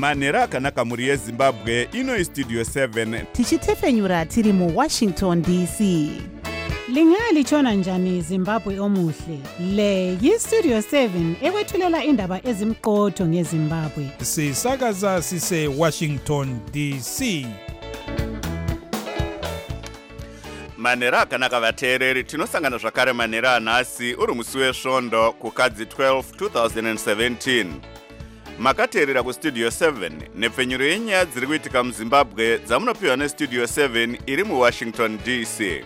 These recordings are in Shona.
Manhero akanaka muri yeZimbabwe, ino Studio 7. Tichitefenyura tiri mu Washington DC. Lingalitshona njani Zimbabwe omuhle? Le yiStudio 7 ekwethulela indaba ezimqotho ngeZimbabwe. Sisakaza sise Washington DC. Manhero akanaka vateereri, tinosangana zvakare manhero anhasi uri musi wesvondo kukadzi 12 2017. Makateerera kuStudio 7 nepfenyuro yenyaya dziri kuitika muZimbabwe dzamunopiwa neStudio 7 iri muWashington DC.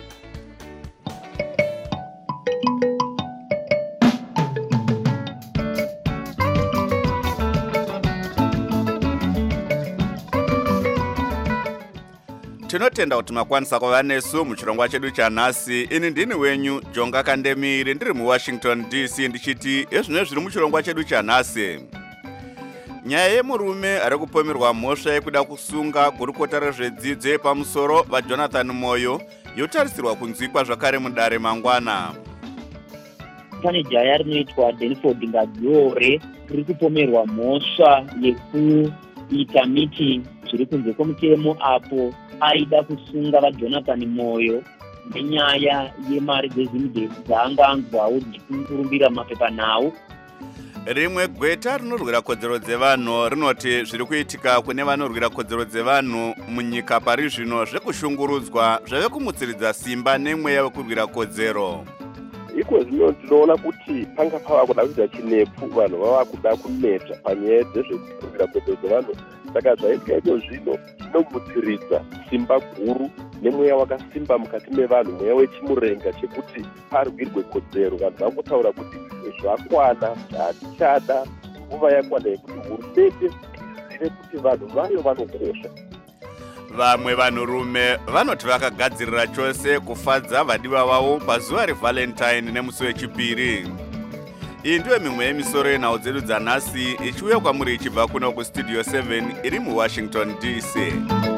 Tinotenda kuti makwanisa kuva nesu muchirongwa chedu chanhasi. Ini ndini wenyu Jonga Kandemiri, ndiri muWashington DC ndichiti ezvino zviri muchirongwa chedu chanhasi. Nyaya yemurume ari kupomerwa mhosva yekuda kusunga gurukota rezvedzidzo yepamusoro vaJonathan Moyo yotarisirwa kunzwikwa zvakare mudare mangwana. Pane jaya rinoitwa Denford Ngadziore riri kupomerwa mhosva yekuita meeting zviri kunze kwemutemo apo aida kusunga vaJonathan Moyo nenyaya yemari dzezimudhezi dzaanga anzwawo dzichikurumbira mapepanhau. Rimwe gweta rinorwira kodzero dzevanhu rinoti zviri kuitika kune vanorwira kodzero dzevanhu munyika pari zvino zvekushungurudzwa zvave kumutsiridza simba nemweya wekurwira kodzero. Iko zvino tinoona kuti panga pava kuda kuita chinepfu, vanhu vava kuda kuneta panyaya dzezvekurwira kodzero dzevanhu. Saka zvaitika iko zvino zvinomutsiridza simba guru nemweya wakasimba mukati mevanhu, mweya wechimurenga chekuti parwirwe kodzero. Vanhu vangotaura kuti zvakwana, zvatichada nguva yakwana yekuti hurumende izive kuti vanhu vayo vanokosha. Vamwe vanhurume vanoti vakagadzirira chose kufadza vadiwa vavo pazuva reValentine nemusi wechipiri. Iyi ndiyo mimwe yemisoro yenhau dzedu dzanhasi ichiuya kwamuri ichibva kuno kuStudio 7 iri muWashington DC.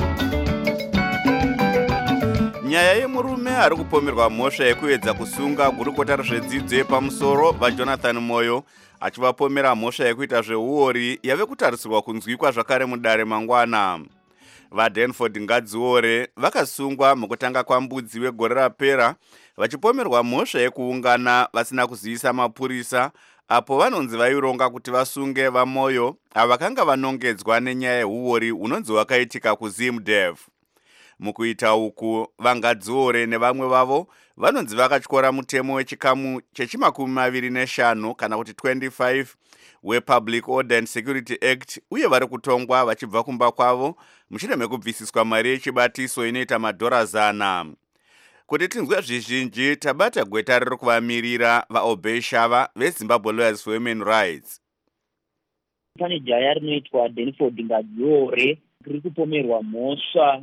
Nyaya yemurume ari kupomerwa mhosva yekuedza kusunga gurukota rezvedzidzo yepamusoro vaJonathan Moyo achivapomera mhosva yekuita zveuori yave kutarisirwa kunzwikwa zvakare mudare mangwana. VaDenford Ngadziore vakasungwa mukutanga kwambudzi wegore rapera vachipomerwa mhosva yekuungana vasina kuzivisa mapurisa apo vanonzi vaironga kuti vasunge vaMoyo avakanga vanongedzwa nenyaya yeuori unonzi wakaitika kuZimdev. Mukuita uku vaNgadziore nevamwe vavo vanonzi vakatyora mutemo wechikamu chechi25 kana kuti 25 wePublic Order and Security Act uye vari kutongwa vachibva kumba kwavo mushure mekubvisiswa mari yechibatiso inoita madhora 100. Kuti tinzwe zvizhinji tabata gweta riri kuvamirira vaObey Shava veZimbabwe Lawyers for Human Rights. Pane jaya rinoitwa Denford Ngadziore riri kupomerwa mhosva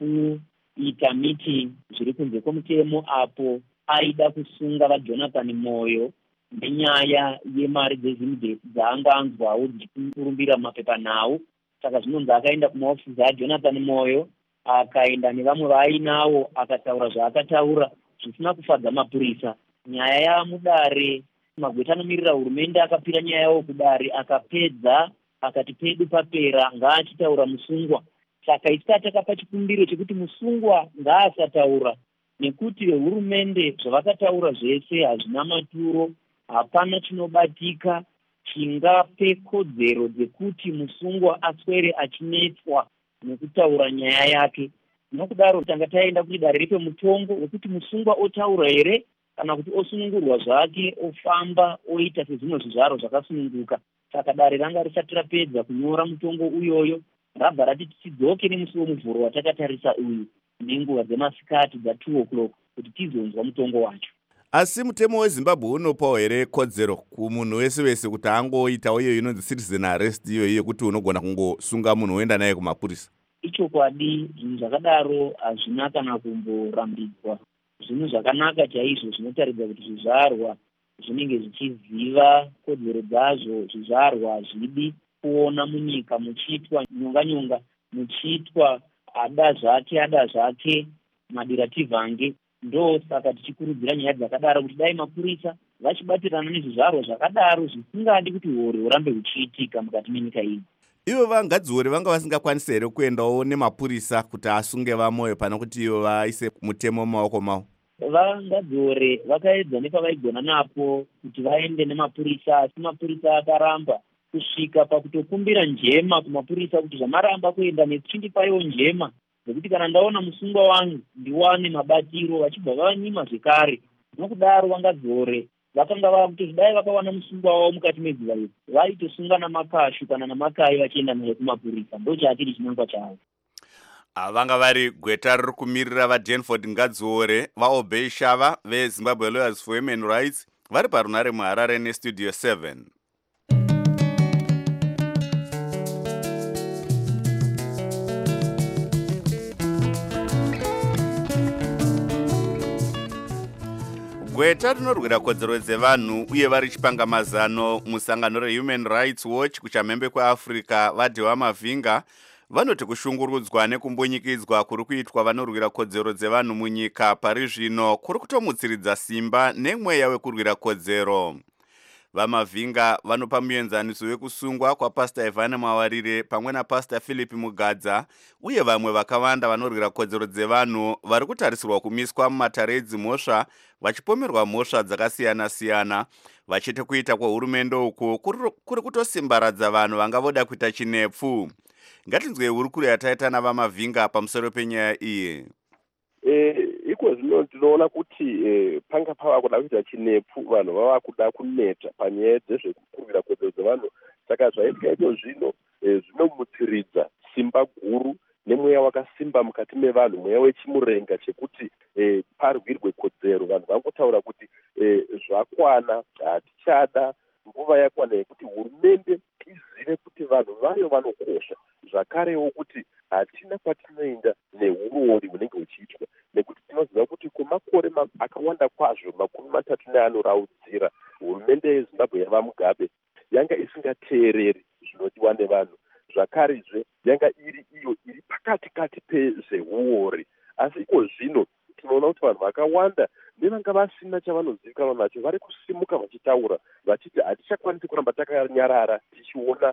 yekuita meeting zviri kunze kwemutemo apo aida kusunga vaJonathan Moyo nenyaya yemari dzezimudhezi dzaanga anzwawo dzichikurumbira mapepanhau. Saka zvinonzi akaenda kumaofisi aJonathan Moyo, akaenda nevamwe vaainawo akataura zvaakataura zvisina kufadza mapurisa. Nyaya yamudare, magweta anomirira hurumende akapira nyaya yawo kudare, akapedza akati pedu papera ngaachitaura musungwa. Saka isi takapa chikumbiro chekuti musungwa ngaasataura nekuti vehurumende zvavakataura zvese hazvina maturo, hapana chinobatika chingape kodzero dzekuti musungwa aswere achinetswa nekutaura nyaya yake. Nokudaro tanga taenda kuti dare ripe mutongo wekuti musungwa otaura here kana kuti osunungurwa zvake ofamba oita sezvimwe zvizvaro zvakasununguka. Saka dare ranga risati rapedza kunyora mutongo uyoyo rabva rati tidzoke nemusi womuvhuro watakatarisa uyu nenguva dzemasikati dza2 o'clock kuti tizonzwa mutongo wacho. Asi mutemo weZimbabwe unopawo here kodzero kumunhu wese wese kuti angoitawo iyo inonzi citizen arrest iyo yekuti unogona kungosunga munhu woenda naye kumapurisa? Ichokwadi, zvinhu zvakadaro hazvina kana kumborambidzwa. Zvinhu zvakanaka chaizvo zvinotaridza kuti zvizvarwa zvinenge zvichiziva kodzero dzazvo. Zvizvarwa hazvidi kuona munyika muchiitwa nyonga-nyonga, muchiitwa ada zvake madirativhange. Ndo saka tichikurudzira nyaya dzakadaro kuti dai mapurisa vachibatirana nezvizvarwa zvakadaro zvisingadi kuti uori hurambe huchiitika mukati menyika iyi. Ivo vangadziore vanga vasingakwanisi here kuendawo nemapurisa kuti asunge vamoyo pana kuti ivo vaise mutemo mumaoko mavo? Vangadziore vakaedza nepavaigona napo kuti vaende nemapurisa, asi mapurisa akaramba, kusvika pakutokumbira njema kumapurisa kuti zvamaramba kuenda nechindipaiwo njema zvokuti kana ndaona musungwa wangu ndiwane mabatiro, vachibva vavanyima zvekare. Nokudaro vangadziore vakanga vakuti dai vakawana musungwa wavo mukati mezuva iri vaitosunga namakashu kana namakai vachienda naye kumapurisa. Ndo chatiri chinangwa chavo. Vanga vari gweta riri kumirira vaDanford Ngadziore, vaObey Shava veZimbabwe Lawyers for Human Rights vari parunare muHarare neStudio 7. Gweta rinorwira kodzero dzevanhu uye vari chipangamazano musangano reHuman Rights Watch kuchamhembe kweAfrica vaDhewa Mavhinga vanoti kushungurudzwa nekumbunyikidzwa kuri kuitwa vanorwira kodzero dzevanhu munyika pari zvino kuri kutomutsiridza simba nemweya wekurwira kodzero. VaMavhinga vanopa muenzaniso wekusungwa kwaPastor Ivan Mawarire pamwe naPastor Philip Mugadza uye vamwe vakawanda vanorwira kodzero dzevanhu vari kutarisirwa kumiswa mumatare edzimhosva vachipomerwa mhosva dzakasiyana-siyana, vachiti kuita kwehurumende uku kuri kutosimbaradza vanhu vanga voda kuita chinepfu. Ngatinzwe hurukuro yataita navaMavhinga pamusoro penyaya iyi. Iko zvino tinoona kuti panga pava kuda kuita chinepfu, vanhu vava kuda kuneta panyaya dzezvekukurwira kodzero dzevanhu. Saka zvaitika iko zvino zvinomutsiridza simba guru nemweya wakasimba mukati mevanhu, mweya wechimurenga chekuti parwirwe kodzero. Vanhu vangotaura kuti zvakwana, hatichada, nguva yakwana yekuti hurumende izive kuti vanhu vayo vanokosha, zvakarewo kuti hatina kwatinoenda neurori hunenge huchiitwa, nekuti tinoziva kuti kwemakore akawanda kwazvo, 30 anoraudzira, hurumende yeZimbabwe yava mugabe yanga isingateereri zvinodiwa nevanhu. Zvakarezve yanga iri iyo iri pakati pezveuori. Asi iko zvino tinoona kuti vanhu vakawanda nevanga vasina chavanozivikanwa nacho vari kusimuka vachitaura vachiti hatichakwanisi kuramba takanyarara tichiona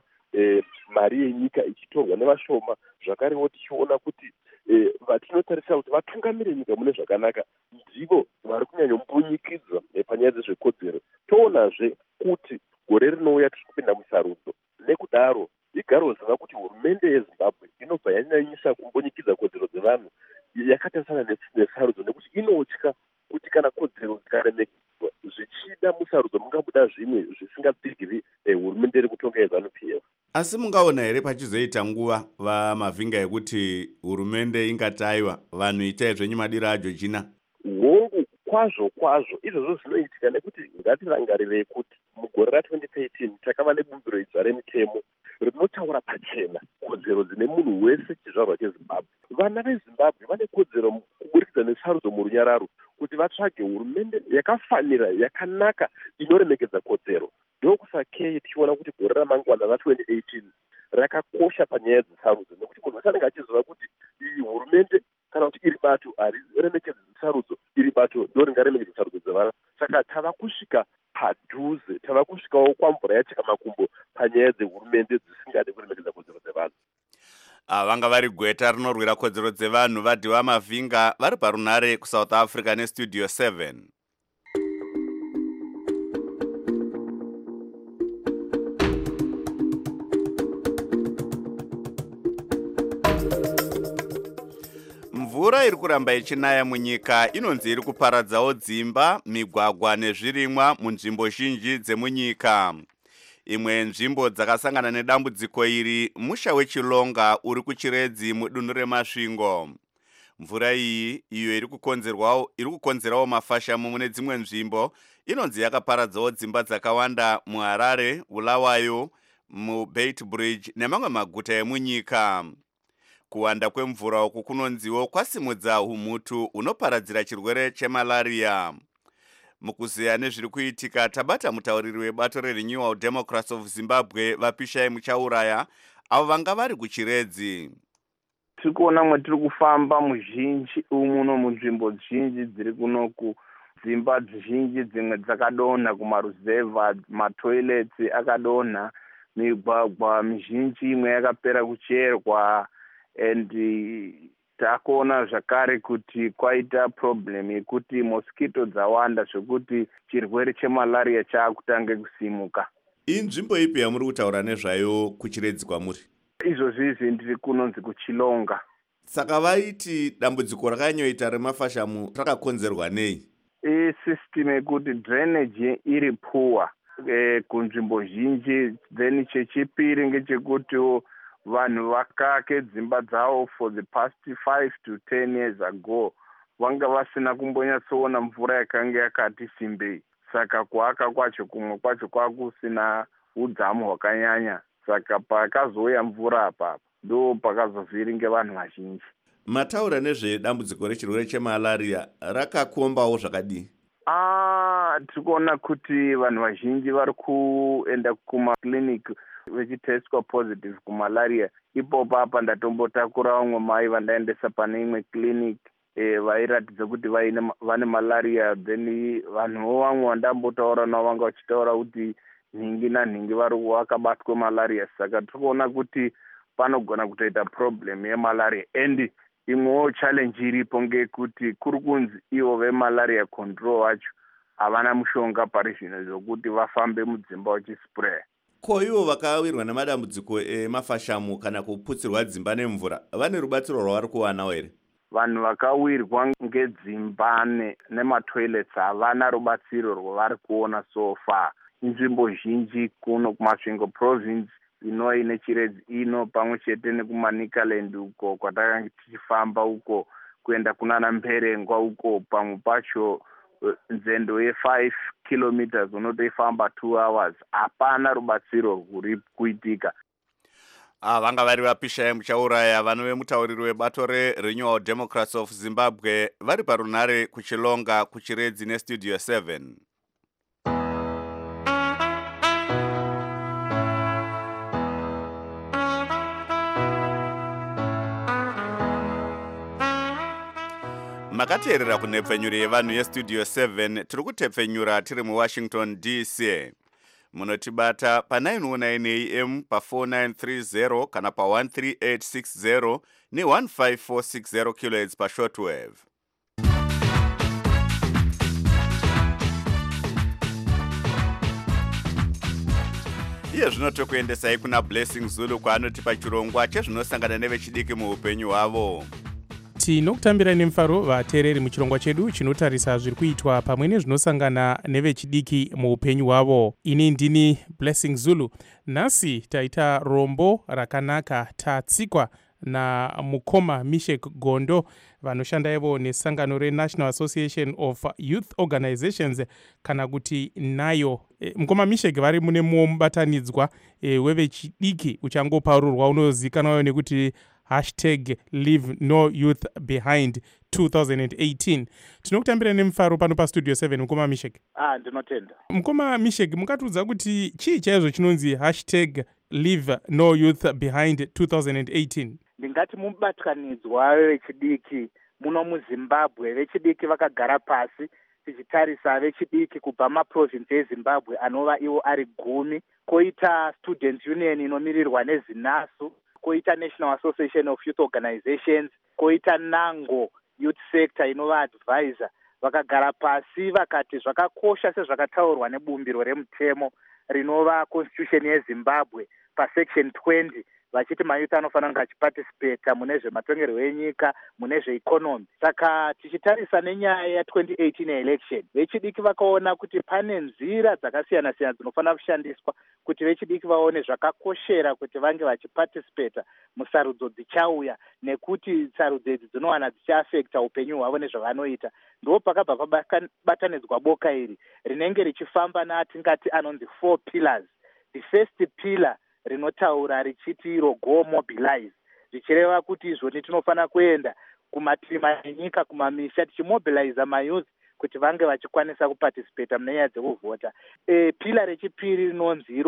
mari yenyika ichitorwa nevashoma, zvakarewo tichiona kuti vatinotarisa kuti vatungamire nyika mune zvakanaka ndivo vari kunyanyombunyikidza panyaya dzezvekodzero. Toonazve kuti gore rinouya tiri kupinda musarudzo, nekudaro igaro ziva kuti hurumende yeZimbabwe inobva yanyanyisa kumbonyikidza kodzero dzevanhu yakatarisana nesarudzo, nekuti inotya kuti kana kodzero dzikaremekedzwa zvichida musarudzo mungabuda zvimwe zvisingapfigiri hurumende iri kutonga yeZANU-PF. Asi mungaona here pachizoita nguva vaMavhinga yekuti hurumende ingataiwa vanhu itai zvenyu madiro aJochina? Hongu kwazvo izvozvo zvinoitika, nekuti ngatirangarirei kuti mugore ra2013 takava nebumbiro idza remitemo rinotaura pachena kodzero dzine munhu wese chizvarwa cheZimbabwe. Vana veZimbabwe vane kodzero kuburikidza nesarudzo murunyararo kuti vatsvage hurumende yakafanira, yakanaka, inoremekedza kodzero. Ndokusakei tichiona kuti gore ramangwana ra2018 rakakosha panyaya dzesarudzo, nekuti munhu wese anenge achiziva kuti iyi hurumende kana kuti iri bato hariremekedzi sarudzo, iri bato ndoringaremekedza sarudzo dzevana. Saka tava kusvika padhuze, tava kusvikawo kwamvura yacheka makumbo panyaya dzehurumende dzisingade kuremekedza kodzero dzevanhu. Vanga vari gweta rinorwira kodzero dzevanhu vaDhewa Mavhinga vari parunare kuSouth Africa neStudio 7. Mvura iri kuramba ichinaya munyika inonzi iri kuparadzawo dzimba, migwagwa nezvirimwa munzvimbo zhinji dzemunyika. Imwe nzvimbo dzakasangana nedambudziko iri musha weChilonga uri kuChiredzi mudunhu reMasvingo. Mvura iyi iyo iri kukonzerawo mafashamu mune dzimwe nzvimbo inonzi yakaparadzawo dzimba dzakawanda muHarare, Bulawayo, muBeitbridge nemamwe maguta emunyika. Kuwanda kwemvura uku kunonziwo kwasimudza umhutu unoparadzira chirwere chemalaria. Mukuziya nezviri kuitika tabata mutauriri webato reRenewal Democrats of Zimbabwe Vapishai Muchauraya avo vanga vari kuChiredzi. Tiri kuona mwatiri kufamba muzhinji umuno munzvimbo zhinji dziri kunoku, dzimba zhinji dzimwe dzakadonha kumaruzevha, matoilets akadonha, migwagwa mizhinji imwe yakapera kucherwa, and takuona zvakare kuti kwaita problem yekuti mosquito dzawanda zvekuti chirwere chemalaria chaakutange kusimuka. Inzvimbo ipi yamuri kutaura nezvayo kuchiredzi kwamuri? Izvozvizvi ndiri kunonzi kuChilonga. Saka vaiti dambudziko rakanyoita remafashamu rakakonzerwa nei? System yekuti drainage iri poor kunzvimbo zhinji. Then chechipiri ngechekuti vanhu vakake dzimba dzavo for the past 5 to 10 years ago vanga vasina kumbonyatsoona mvura yakanga yakati simbei. Saka kuaka kwacho kumwe kwacho kwakusina udzamu hwakanyanya. Saka pakazouya mvura apapo ndo pakazovhiringe vanhu vazhinji. Mataura nezvedambudziko rechirwere chemalaria rakakombawo zvakadii? Tikuona kuti vanhu vazhinji vari kuenda kumakliniki vechitestwa positive kumalaria. Ipopo apa ndatombotakura vamwe mai vandaendesa pane imwe clinic vairatidza kuti vane malaria. Then vanhuwo vamwe vandambotaura navo vanga vachitaura kuti nhingi nanhingi vakabatwa malaria. Saka tikuona kuti panogona kutoita problem yemalaria. And imwewo challenge iripo ngekuti kuri kunzi ivo vemalaria control vacho havana mushonga pari zvino zvokuti vafambe mudzimba vachispraya. Ko ivo vakawirwa nemadambudziko emafashamu kana kuputsirwa dzimba nemvura vane rubatsiro rwavari kuwanawo here? Vanhu vakawirwa ngedzimba nematoilets havana rubatsiro rwavari kuona so far. Inzvimbo zhinji kuno kuMasvingo province ine chiredzi ino pamwe chete nekuManicaland uko kwatakanga tichifamba uko kuenda kunana Mberengwa uko pamwe pacho nzendo ye5 kilometers unotoifamba 2 hours. Hapana rubatsiro rwuri kuitika. Vanga vari vapisha muchauraya vanove mutauriri webato reRenewal Democrats of Zimbabwe vari parunare kuChilonga kuchiredzi nestudio 7. Makateerera kunhepfenyuro yevanhu yestudio 7. Tiri kutepfenyura tiri muWashington DC. Munotibata pa919 AM pa4930 kana pa13860 ne15460 kHz pashortwave. Iye zvino tokuendesai kuna Blessing Zulu kwaanoti pachirongwa chezvinosangana nevechidiki muupenyu hwavo. Tinokutambira nemufaro vateereri muchirongwa chedu chinotarisa zviri kuitwa pamwe nezvinosangana nevechidiki muupenyu hwavo. Ini ndini Blessing Zulu. Nhasi taita rombo rakanaka tatsikwa namukoma Mishek Gondo vanoshanda ivo nesangano reNational Association of Youth Organizations kana kuti nayo. Mukoma Mishek vari mune mumwe mubatanidzwa wevechidiki uchangoparurwa unozikanwayo nekuti #LeaveNoYouthBehind 2018. Tinokutambira nemufaro pano pastudio 7 mukoma Mishek. Ndinotenda. Mukoma Mishek, mukatudza kuti chii chaizvo chinonzi #LeaveNoYouthBehind 2018? Ndingati mubatanidzwa wechidiki muno muZimbabwe. Vechidiki vakagara pasi tichitarisa vechidiki kubva maprovince eZimbabwe anova iwo ari 10. Koita Student Union inomirirwa neZinasu, koita National Association of Youth Organizations, koita Nango Youth Sector inova advisor. Vakagara pasi vakati zvakakosha sezvakataurwa nebumbiro remutemo rinova Constitution yeZimbabwe pasection 20 vachiti mayouth anofanira kunge achiparticipata mune zvematongerwo enyika, mune zveeconomy. Saka tichitarisa nenyaya ya2018 election, vechidiki vakaona kuti pane nzira dzakasiyana-siyana dzinofanira kushandiswa kuti vechidiki vaone zvakakoshera kuti vange vachiparticipata musarudzo dzichauya, nekuti sarudzo idzi dzinowana dzichiafekta upenyu hwavo nezvavanoita. Ndo pakabva pabatanidzwa boka iri rinenge richifamba natingati anonzi 4 pillars. The first pillar rinotaura richiti go mobilize, zvichireva kuti izvoni tinofanira kuenda kumatima enyika, kumamisha, tichimobiliza mayouth kuti vange vachikwanisa kuparticipata mune nyaya dzekuvhota. Pillar rechipiri rinonzi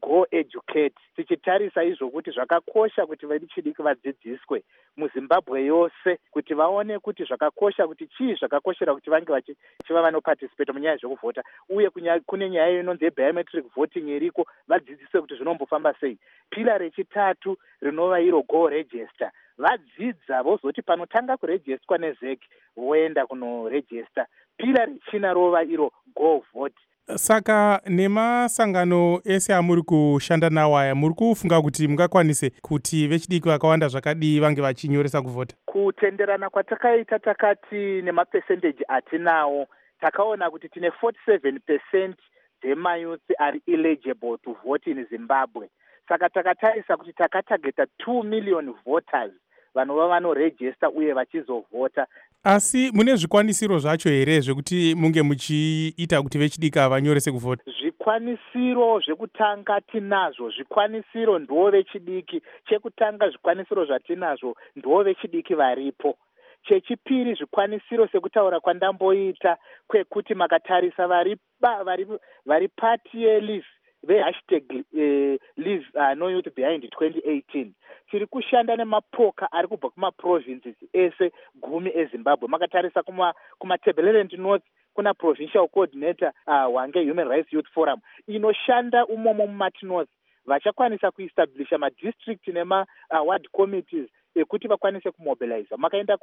go educate, tichitarisa izvo kuti zvakakosha kuti vechidiki vadzidziswe muzimbabwe yose, kuti vaone kuti zvakakosha kuti chii zvakakoshera kuti vange vachiva vanoparticipate munyaya zvekuvhota, uye kune nyaya inonzi biometric voting iriko, vadzidziswe kuti zvinombofamba sei. Pila rechitatu rinova iro go register, vadzidza vozoti panotanga kurejistwa nezec voenda kunorejista. Pila rechina rova iro go vote. Saka nemasangano ese amuri kushanda nawo aya, muri kufunga kuti mungakwanise kuti vechidiki vakawanda zvakadii vange vachinyoresa kuvhota? Kutenderana kwatakaita takati nemapercentage atinawo, takaona kuti tine 47% dzemayouth are eligible to vote in Zimbabwe. Saka takatarisa kuti takatageta 2 million voters vanova vanorejista uye vachizovhota. Asi mune zvikwanisiro zvacho here zvekuti munge muchiita kuti vechidiki vanyorese kuvhota? Zvikwanisiro zvekutanga tinazvo, zvikwanisiro ndo vechidiki. Chekutanga zvikwanisiro zvatinazvo ndo vechidiki varipo. Chechipiri zvikwanisiro sekutaura kwandamboita kwekuti makatarisa vari party yeLeave Leave No Youth Behind 2018. Tiri kushanda nemapoka ari kubva kumaprovinces ese 10 eZimbabwe. Makatarisa kumaTebeleland North kuna provincial coordinator Hwange Human Rights Youth Forum inoshanda umomo mumati North, vachakwanisa kuestablisha madistrict nema-ward committees ekuti vakwanise kumobilize. Makaenda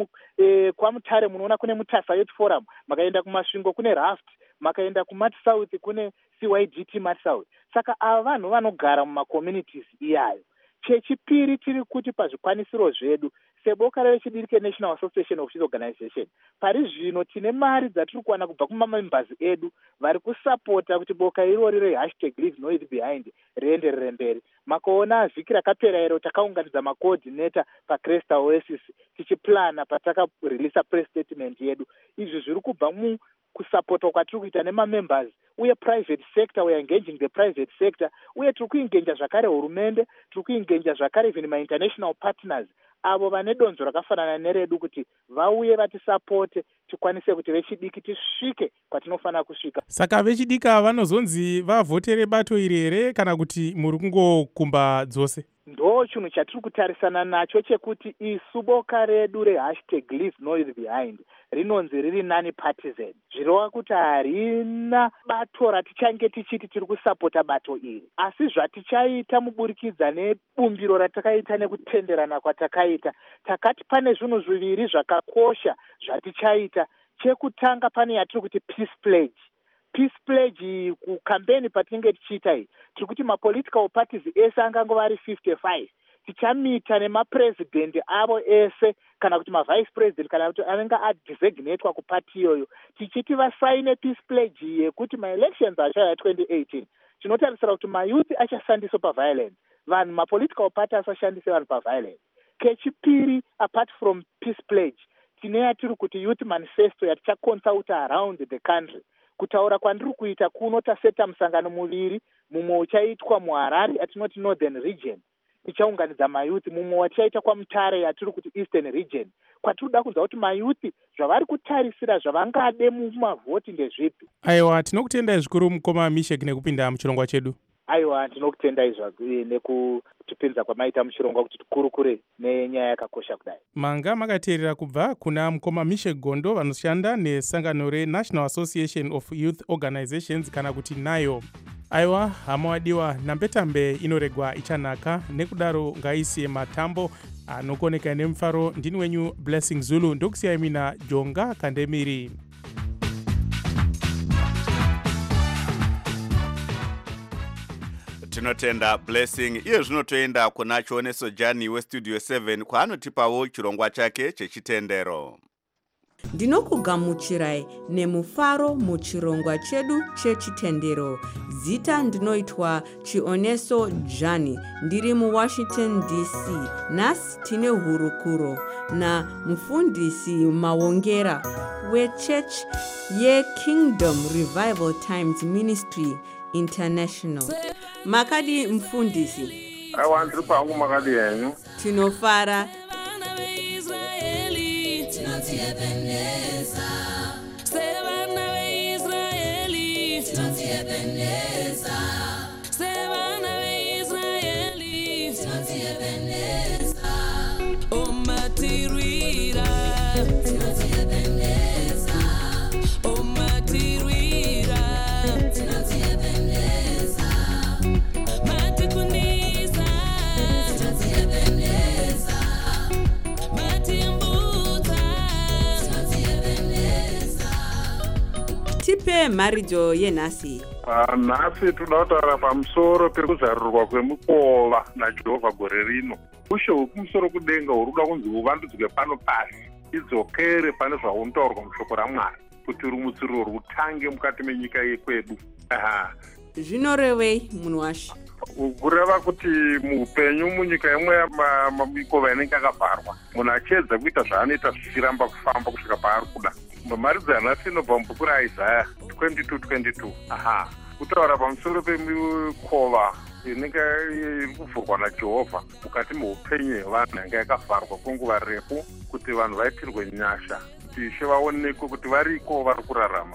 kwaMutare munoona kune Mutasa Youth Forum, makaenda kumasvingo kune Raft, makaenda kuMat South kune CYGT Mat South. Saka ava vanhu vanogara mumacommunities iyayo. Chechipiri tiri kuti pazvikwanisiro zvedu seboka revechidiki National Association of Youth Organization, pari zvino tine mari dzatiri kuwana kubva kumamembers edu vari kusapota kuti boka irori re#Leave No Youth Behind rienderere mberi. Makaona vhiki rakapera ero takaunganidza macoordinator paCresta Oasis tichiplana patakareleasa press statement yedu. Izvi zviri kubva kusapota kwatiri kuita nemamembers uye private sector, we are engaging the private sector, uye tiri kuingenja zvakare hurumende, tiri kuingenja zvakare even ma-international partners avo vane donzo rakafanana neredu kuti vauye vatisapote tikwanise kuti vechidiki tisvike kwatinofanira kusvika. Saka vechidiki vanozonzi vavhotere bato iri here kana kuti muri kungokumba dzose? Ndo chinhu chatiri kutarisana nacho chekuti isu boka redu re#Leave No Youth Behind rinonzi riri nani partisan, zvirova kuti harina bato ratichange tichiti tiri kusapota bato iri, asi zvatichaita muburikidza nebumbiro ratakaita nekutenderana kwatakaita, takati pane zvinhu zviviri zvakakosha zvatichaita. Chekutanga pane yatiri kuti peace pledge. Peace pledge kucampaign patinenge tichiita iyi tiri kuti mapolitical parties ese angangova ari 55 tichamita nemapresident avo ese kana kuti mavice president kana kuti anenge adesignatewa kupati iyoyo tichiti vasaine peace pledge yekuti maelections achaya 2018 tinotarisira kuti mayouth achashandiswa paviolence, vanhu mapolitical party asashandise vanhu paviolence. Kechipiri apart from peace pledge tine yatiri kuti youth manifesto yatichaconsulta around the country. Kutaura kwandiri kuita kuno taseta musangano muviri, mumwe uchaitwa muHarare atinoti Northern Region, tichaunganidza mayouth, mumwe wachaita kwaMutare yatiri kuti Eastern Region. Kwatiri kunzwa kuti mayouth zvavari kutarisira zvavangade mumavhoti ndezvipi. Aiwa, tinokutendai zvikuru mukoma Meshek nekupinda muchirongwa chedu. Aiwa, tinokutendai nekutipinza kwamaita muchirongwa kuti tikurukure nenyaya yakakosha kudai. Manga makateerera kubva kuna mukoma Meshek Gondo vanoshanda nesangano reNational Association of Youth Organizations kana kuti NAYO. Aiwa, hama wadiwa, nambetambe inoregwa ichanaka, nekudaro ngaisiye matambo anokoneka nemufaro. Ndini wenyu Blessing Zulu, ndokusiyai mina Jonga Kandemiri. Tinotenda Blessing. Iye zvinotoenda kuna Chioneso Jani weStudio 7 kwaanotipawo chirongwa chake chechitendero. Ndinokugamuchirai nemufaro muchirongwa chedu chechitendero. Zita ndinoitwa Chioneso Jani, ndiri muWashington DC. Nasi tine hurukuro na mufundisi Mawongera weChurch yeKingdom Revival Times Ministry International. Makadi mfundisi. Aiwa, ndiri pangu makadi yenyu. Tinofara. Sevana tipe mharidzo yenhasi. Nhasi toda kutaura pamusoro pekuzarurirwa kwemukova naJehovha gore rino. Ushe hwekumusoro kudenga huri kuda kunzi huvandudzwe pano pasi, idzokere pane zvaunotaurwa mushoko raMwari, kuti rumutsiro rutange mukati menyika yekwedu. Zvinorevei munhu washo? Kureva kuti muupenyu munyika yemwe mikova inenge yakavharwa, munhu achiedza kuita zvaanoita zvichiramba kufamba kusvika paari kuda. Mharidzo yanhasi inobva mubhuku raIsaya 22:22. Kutaura pamusoro pemikova inenge iri kuvhurwa naJehovha mukati meupenyu hwevanhu yanga yakavharwa kwenguva refu, kuti vanhu vaitirwe nyasha, kuti Ishe vaonekwe kuti variko vari kurarama.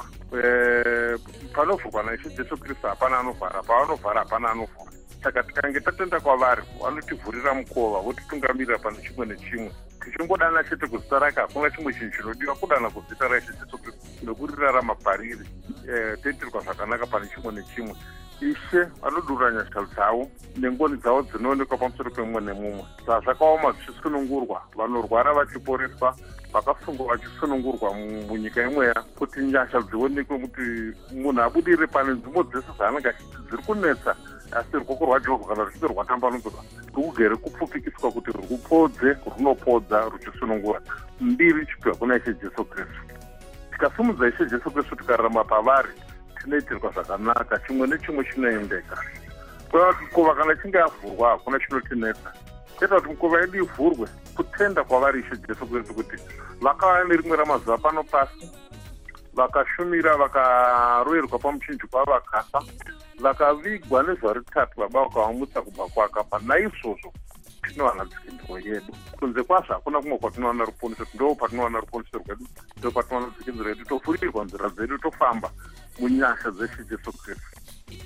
Panovhurwa naIshe Jesu Kristu hapana anovhara, pavanovhara hapana anovhura. Saka tikange tatenda kwavari, vanotivhurira mukova, votitungamirira pane chimwe nechimwe. Tichingodana chete kuzita rake, hakuna chimwe chinhu chinodiwa kudana kuzita raIshe Jesu Kristu nekurirarama pariri, toitirwa zvakanaka pane chimwe nechimwe. Ishe anodurura nyasha dzavo nengoni dzavo dzinoonekwa pamusoro pemumwe nemumwe. Zvakaoma zvichisunungurwa, vanorwara vachiporeswa, vakafungwa vachisunungurwa munyika imweya, kuti nyasha dzionekwe, kuti munhu abudire pane nzvimbo dzese dzaanenge achiti dziri kunetsa, asi ruoko rwaJehovha kana ruchinge rwatambanudzwa rugere kupfupikiswa, kuti rupodze, runopodza, ruchisunungura. Mbiri ichipiwa kuna Ishe Jesu Kristu. Tikasumudza Ishe Jesu Kristu tikararama pavari, tinoitirwa zvakanaka, chimwe nechimwe chinoendeka. Mukova kana chinge avhurwa hakuna chinotinetsa. Kuita kuti mukova yedu ivhurwe, kutenda kwavari Ishe Jesu Kristu, kuti vakauya nerimwe ramazuva pano pasi, vakashumira, vakaroverwa pamuchinjikwa, vakafa, vakavigwa nezuva retatu, Baba vakavamutsa kubva kwakafa. Naizvozvo tinowana dzikidziro yedu. Kunze kwazvo hakuna kumwe kwatinowana ruponeso, ndo patinowana ruponeso rwedu, ndo patinowana dzikidziro yedu, topfurirwa nzira dzedu, tofamba munyasha dzeShe Jesu Kristu.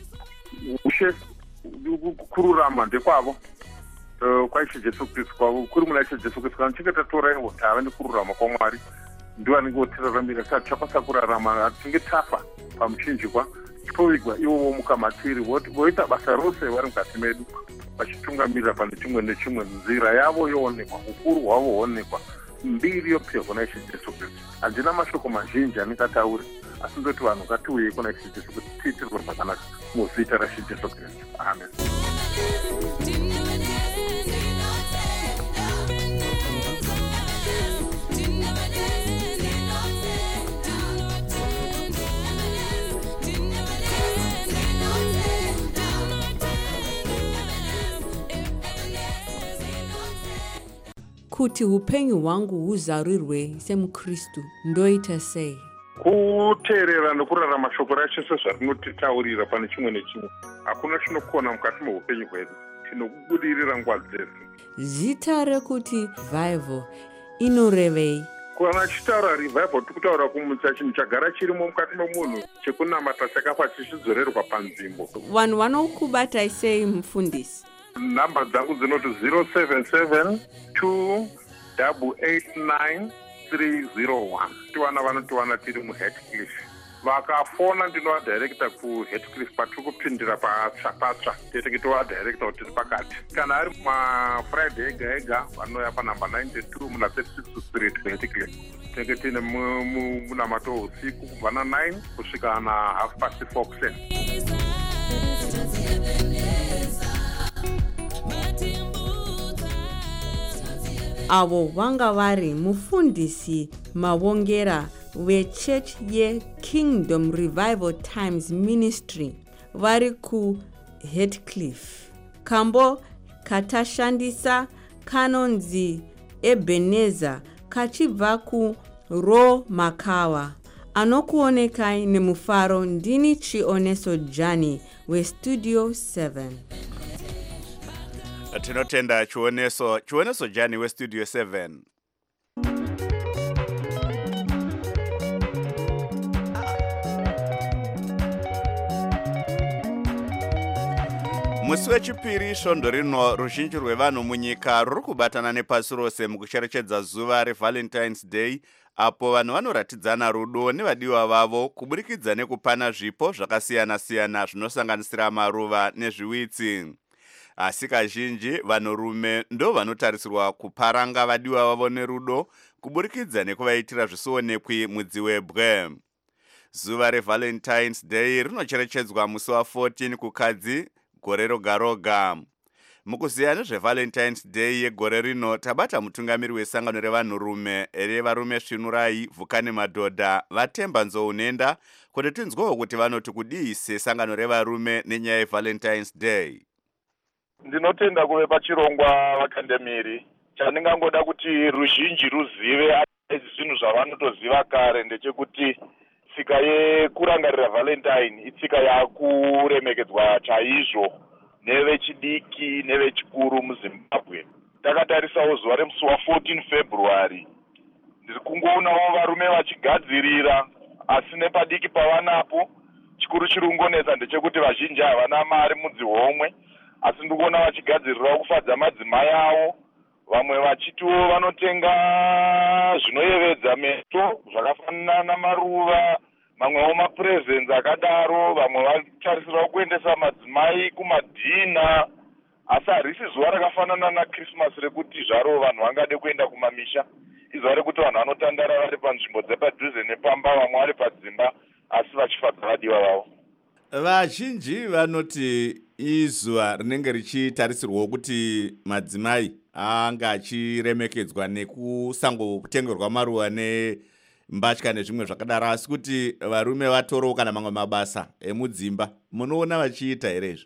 Ushe kururama ndekwavo kwaIshe Jesu Kristu, kuri muna Ishe Jesu Kristu. Kana tichinge tatora ivo tave nekururama kwaMwari, ndiwo anenge otiraramira. Saka tichakwanisa kurarama, tinge tafa pamuchinjikwa, tipovigwa ivo vomuka matiri, voita basa rose vari mukati medu, vachitungamirira pane chimwe nechimwe. Nzira yavo yoonekwa, ukuru hwavo huonekwa, mbiri yopiwa kuna Ishe Jesu Kristu. Handina mashoko mazhinji andingataure, asi ndoti vanhu ngatiuye kuna Ishe Jesu Kristu, tiitirwe zvakanaka muzita raIshe Jesu Kristu. Amen. Kuti upenyu hwangu huzarurirwe semuKristu, ndoita sei? Kuteerera nekurarama shoko raShe sezvarinotitaurira pane chimwe nechimwe. Hakuna chinokona mukati meupenyu hwedu, tinokubudirira nguva dzese. Zita rekuti revival inorevei? Kana chitaura revival, tikutaura kumutsa chinhu chagara chirimo mukati memunhu, chekunamata chakafa chichidzorerwa panzvimbo. Vanhu vanokubatai sei mufundisi? Namba dzangu dzinoti 0772889 tiwana vanotiwana tiri muHeathcliff. Vakafona ndinovadirekta kuHeathcliff, patiri kupindira patsva tetenge tovadirekta kuti tiri pakati. Kana ari mafriday ega ega vanouya panamba 92 muna 36 Street kuHeathcliff. Tenge tine munamato usiku kubva na9 kusvika na 4:30 kuseni. Avo vanga vari mufundisi Mawongera weChurch yeKingdom Revival Times Ministry vari kuHeathcliff. Kambo katashandisa kanonzi Ebenezer kachibva kuRo Makawa. Anokuonekai nemufaro ndini Chioneso Jani weStudio 7. Tinotenda Chioneso Jani weStudio 7. Musi wechipiri svondo rino ruzhinji rwevanhu munyika ruri kubatana nepasi rose mukucherechedza zuva reValentine's Day, apo vanhu vanoratidzana rudo nevadiwa vavo kuburikidza nekupana zvipo zvakasiyana-siyana zvinosanganisira maruva nezviwitsi. Asi kazhinji vanhurume ndo vanotarisirwa kuparanga vadiwa vavo nerudo kuburikidza nekuvaitira zvisionekwi mudzi webwe. zuva revalentines day rinocherechedzwa musi wa14 kukadzi gore roga roga. Mukuziya nezvevalentines day yegore rino tabata mutungamiri wesangano revanhurume revarume svinurai vhukani madhodha vatemba nzounenda kuti tinzwewo kuti vanoti kudii sesangano revarume nenyaya yevalentines day. Ndinotenda kuve pachirongwa vakandemiri. Chandingangoda kuti ruzhinji ruzive zvinhu zvavanotoziva kare ndechekuti tsika yekurangarira valentine itsika yakuremekedzwa chaizvo nevechidiki nevechikuru muZimbabwe. Takatarisawo zuva remusi wa14 February. Ndiri kungoonawo varume vachigadzirira, asi nepadiki pavanapo chikuru chiri kungonetsa ndechekuti vazhinji havana mari mudzihomwe, asi ndiri kuona vachigadzirirawo kufadza madzimai avo. Vamwe vachitiwo vanotenga zvinoyevedza meso zvakafanana namaruva, mamwewo mapresents akadaro, vamwe vatarisirawo kuendesa madzimai kumadhina. Asi harisi zuva rakafanana naChristmas rekuti zvaro vanhu vangade kuenda kumamisha. Izuva rekuti vanhu vanotandara vari panzvimbo dzepadhuze nepamba, vamwe vari padzimba, asi vachifadza vadiwa vavo. Vazhinji vanoti izuva rinenge richitarisirwawo kuti madzimai anga achiremekedzwa nekusangotengerwa maruva nembatya nezvimwe zvakadaro, asi kuti varume vatorowo kana mamwe mabasa emudzimba. Munoona vachiita here izvo?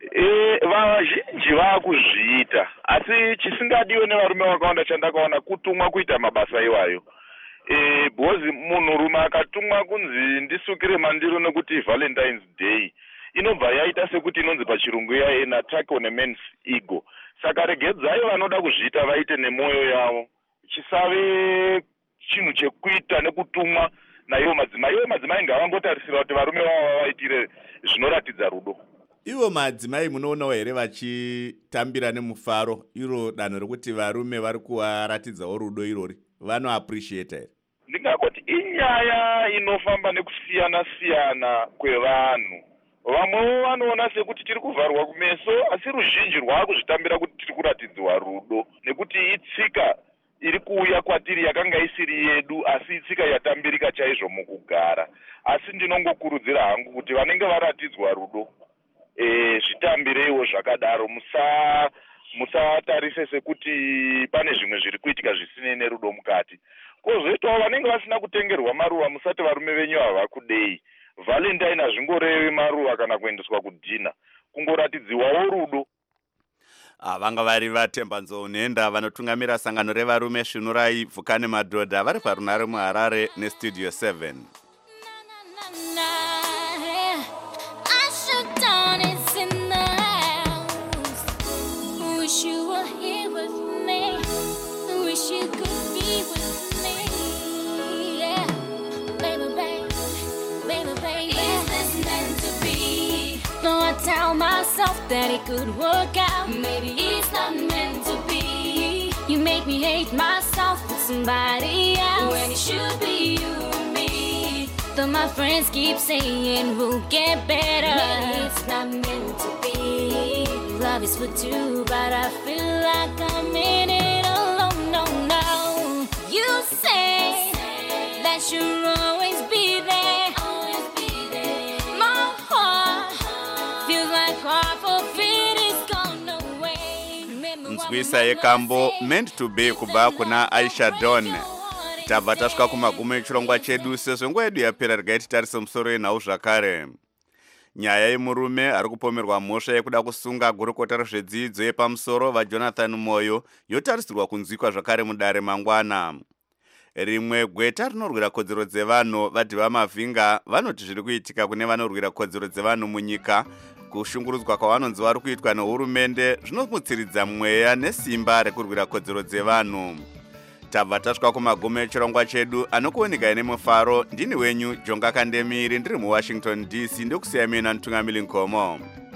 Vazhinji vaakuzviita, asi chisingadiwe nevarume vakawanda chandakaona kutumwa kuita mabasa iwayo. Bhozi munhurume akatumwa kunzi ndisukire mandiro nekuti Valentine's Day, inobva yaita sekuti inonzi pachirungu an attack on a man's ego. Saka regedzai vanoda kuzviita vaite nemwoyo yavo, chisave chinhu chekuita nekutumwa naivo madzimai. Ivo madzimai ngavangotarisira kuti varume vavo vaitire zvinoratidza rudo. Ivo madzimai munoonawo here vachitambira nemufaro iro danho rekuti varume vari kuvaratidzawo rudo irori, vanoappreciate here? Ndingangoti inyaya inofamba nekusiyana-siyana kwevanhu. Vamwewo vanoona sekuti tiri kuvharwa kumeso, asi ruzhinji rwaakuzvitambira kuti tiri kuratidzwa rudo, nekuti itsika iri kuuya kwatiri yakanga isiri yedu, asi itsika yatambirika chaizvo mukugara. Asi ndinongokurudzira hangu kuti vanenge varatidzwa rudo, zvitambireiwo zvakadaro, musatarise sekuti pane zvimwe zviri kuitika zvisinei nerudo mukati. Kozoitawo vanenge vasina kutengerwa maruva, musati varume venyu havakudei. Valentine hazvingorevi maruva kana kuendeswa kudhina, kungoratidziwawo rudo. Vanga vari vatemba nzounenda vanotungamira sangano revarume svinurai vhukani madhodha vari parunare muHarare nestudio 7. Tell myself that it could work out. Maybe it's not meant to be. You make me hate myself with somebody else when it should be you and me. Though my friends keep saying we'll get better, maybe it's not meant to be. Love is for two, but I feel like I'm in it alone. No, no. You say that you'll always be there. Nzwisa yekambo meant to be kubva kuna Aisha Dawn. Tabva tasvika kumagumo echirongwa chedu, sezvo nguva yedu yapera regai titarise musoro yenhau zvakare. Nyaya yemurume ari kupomerwa mhosva yekuda kusunga gurukota rezvedzidzo yepamusoro vaJonathan Moyo yotarisirwa kunzwikwa zvakare mudare mangwana. Rimwe gweta rinorwira kodzero dzevanhu vadhiva mavhinga vanoti zviri kuitika kune vanorwira kodzero dzevanhu munyika, kushungurudzwa kwavanonzi vari kuitwa nehurumende zvinomutsiridza mweya nesimba rekurwira kodzero dzevanhu. Tabva tasvika kumagumo echirongwa chedu, anokuoneka nemufaro. Ndini wenyu Jonga Kandemiri, ndiri muWashington DC, ndokusiyamira namutungamiri Nkomo.